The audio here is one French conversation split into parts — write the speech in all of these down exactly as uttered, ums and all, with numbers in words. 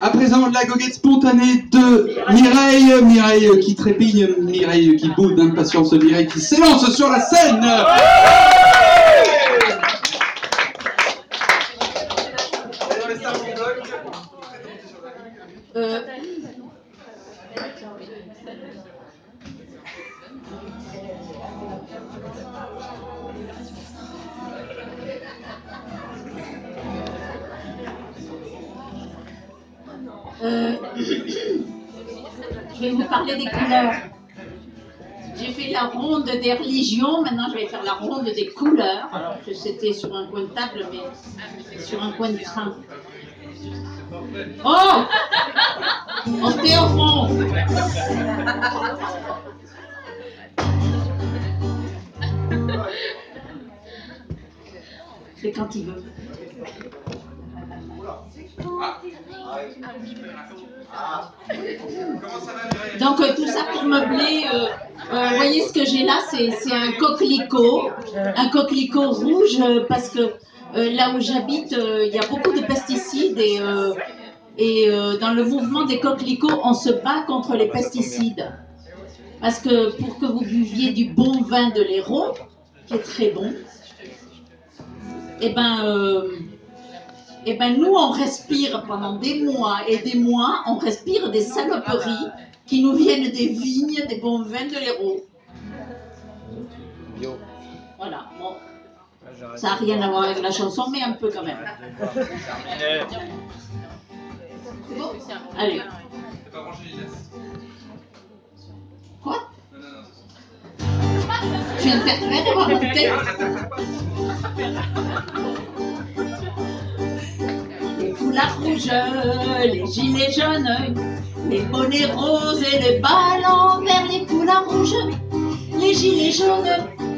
À présent, la goguette spontanée de Mireille. Mireille qui trépigne, Mireille qui boude d'impatience, Mireille qui s'élance sur la scène. Euh... Euh, je vais vous parler des couleurs. J'ai fait la ronde des religions, maintenant je vais faire la ronde des couleurs, alors que c'était sur un coin de table, mais sur un coin de train. Oh! On était au fond! C'est quand il veut. Donc euh, tout ça pour meubler, euh, euh, vous voyez ce que j'ai là, c'est un coquelicot, un coquelicot rouge euh, parce que euh, là où j'habite, il euh, y a beaucoup de pesticides et, euh, et euh, dans le mouvement des coquelicots, on se bat contre les pesticides. Parce que pour que vous buviez du bon vin de l'Hérault, qui est très bon, et ben... Euh, Eh ben nous, on respire pendant des mois et des mois, on respire des saloperies qui nous viennent des vignes, des bons vins de l'Hérault. Voilà, bon. Ça n'a rien à voir avec la chanson, mais un peu quand même. C'est bon ? Allez. Quoi ? Tu viens de faire clair et voir mon tête ? Les foulards rouges, les gilets jaunes, les bonnets roses et les ballons verts, les foulards rouges, les gilets jaunes,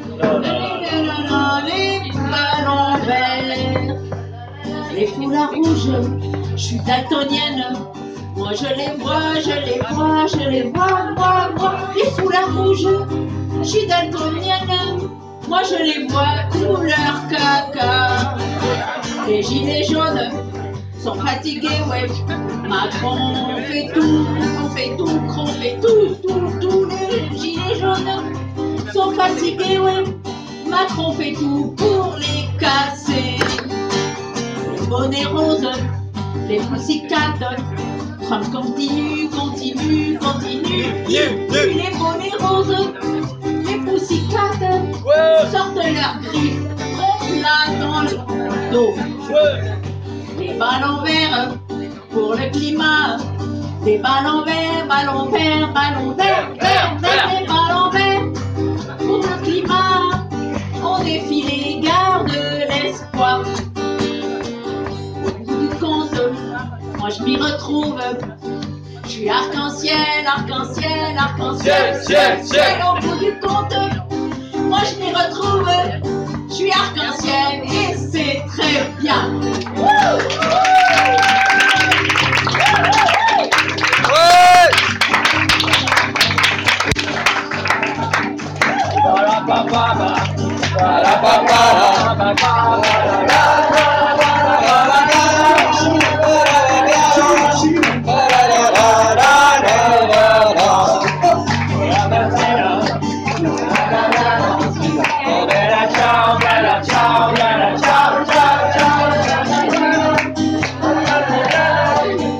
les ballons verts, les foulards rouges, je suis daltonienne, moi je les vois, je les vois, je les vois, moi, moi, les foulards rouges, je suis daltonienne, moi je les vois, couleur caca, les gilets jaunes sont fatigués, ouais. Macron fait tout, on fait tout, on fait tout, tout, tous les gilets jaunes sont fatigués, ouais. Macron fait tout pour les casser. Les bonnets roses, les poussicats, Trump continue, continue, continue. Les bonnets roses, les poussicats sortent leurs griffes, trompent là dans le dos. Les ballons verts pour le climat, les ballons verts, ballons verts, ballons verts, verts, verts, les ballons verts pour le climat, on défie les gares de l'espoir. Au bout du compte, moi je m'y retrouve, je suis arc-en-ciel, arc-en-ciel, arc-en-ciel, ciel, ciel. Au bout du compte, moi je m'y retrouve, je suis arc-en-ciel et c'est très bien. Wouh!